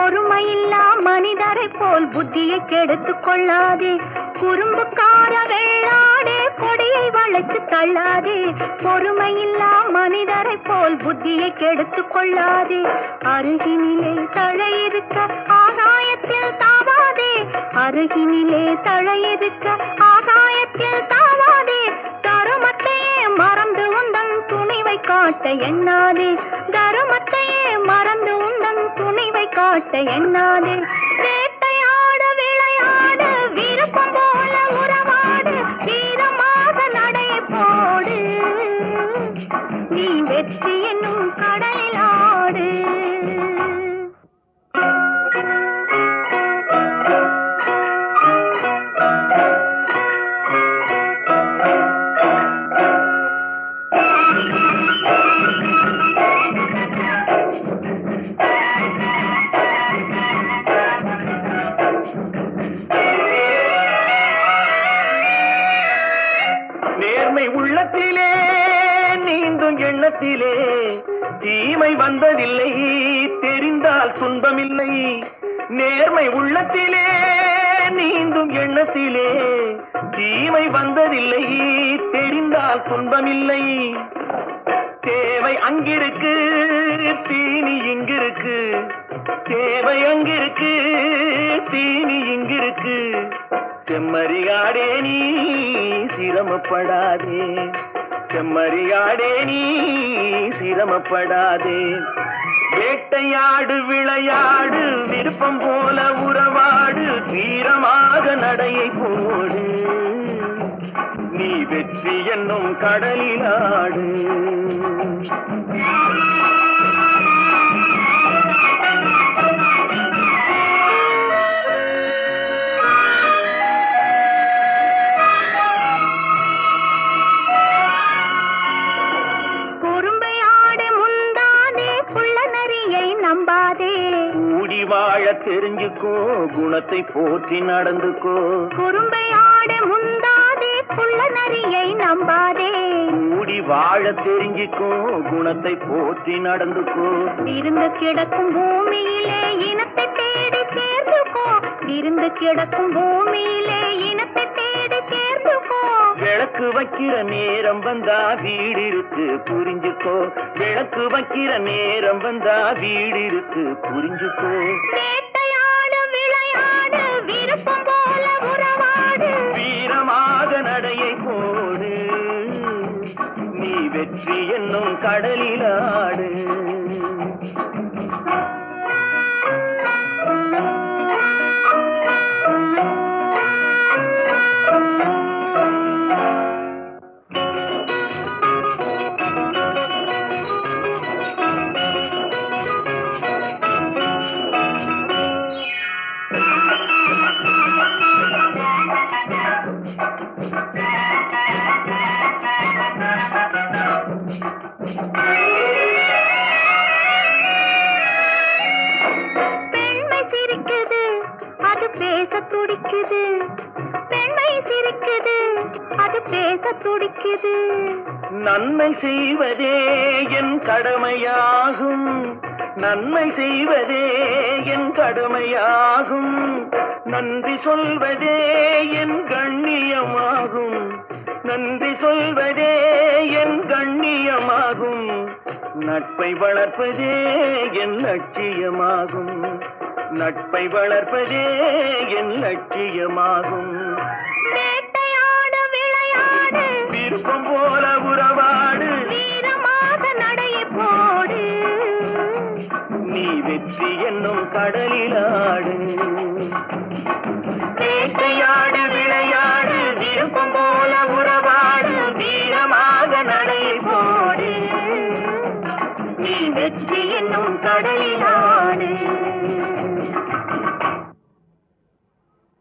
பொறுமையில்லா மனிதரை போல் புத்தியை கெடுத்துக் கொள்ளாதே. குறும்புக்கார வெள்ளாடே கொடியை வளைத்து தள்ளாதே. பொறுமையில்லா மனிதரை போல் புத்தியை கெடுத்துக் கொள்ளாதே. அருகினிலே தழையிருக்க ஆகாயத்தில் தாவாதே. அருகினிலே தழையிருக்க ஆகாயத்தில் தாவாதே. தருமத்தையே மறந்து உந்தன் துணிவை காட்ட எண்ணாதே. தருமத்தையே மறந்து உந்தன் துணிவை காட்ட எண்ணாதே. வேட்டையாட விளையாடு விருப்பம் போல உறவாடு வீரமாக நடை போடு. நீ வெற்றி என்னும் கடலில் ஆடு. உள்ளத்திலே நீந்தும் எண்ணத்திலே தீமை வந்ததில்லை, தெரிந்தால் துன்பமில்லை. நேர்மை உள்ளத்திலே நீந்தும் எண்ணத்திலே தீமை வந்ததில்லை, தெரிந்தால் துன்பமில்லை. தேவை அங்கிருக்கு தீனி இங்கிருக்கு. தேவை அங்கிருக்கு தீனி இங்கிருக்கு. செம்மறியாடே நீ சிரமப்படாதே. செம்மறியாடே நீ சிரமப்படாதே. வேட்டையாடு விளையாடு விருப்பம் போல உறவாடு வீரமாக நடையை போடு. நீ வெற்றி என்னும் கடலில் ஆடு. கூடி வாழ தெரிஞ்சுக்கோ, குணத்தை போற்றி நடந்துக்கோ. குறும்பையாடு முந்தாதே குள்ள நரியை நம்பாதே. கூடி வாழ தெரிஞ்சுக்கோ, குணத்தை போற்றி நடந்துக்கோ. விருந்து கிடக்கும் பூமியிலே இனத்தை தேடி சேர்ந்துக்கோ. விருந்து கிடக்கும் பூமியிலே இனத்தை தேடி சேர்ந்துக்கோ. விளக்கு வைக்கிற நேரம் வந்தா வீடு இருக்கு புரிஞ்சுக்கோ. விளக்கு வைக்கிற நேரம் வந்தா வீடு இருக்கு புரிஞ்சுக்கோ. வேட்டையாடு விளையாடு விருப்பம் போல உறவாடு வீரமாக நடையை போடு. நீ வெற்றி என்னும் கடலில் ஆடு. துடிக்குது பெண்மை சிரிக்குது, அது பேச துடிக்குது. நன்மை செய்வதே என் கடமையாகும். நன்மை செய்வதே என் கடமையாகும். நன்றி சொல்வதே என் கண்ணியமாகும். நன்றி சொல்வதே என் கண்ணியமாகும். நட்பை வளர்ப்பதே என் லட்சியமாகும். நட்பை வளர்ப்பதே என் லட்சியமாகும். வேட்டையாடு விளையாடு விருப்பம் போல உறவாடு வீரமாக நடையை போடு. நீ வெற்றி என்னும் கடலில்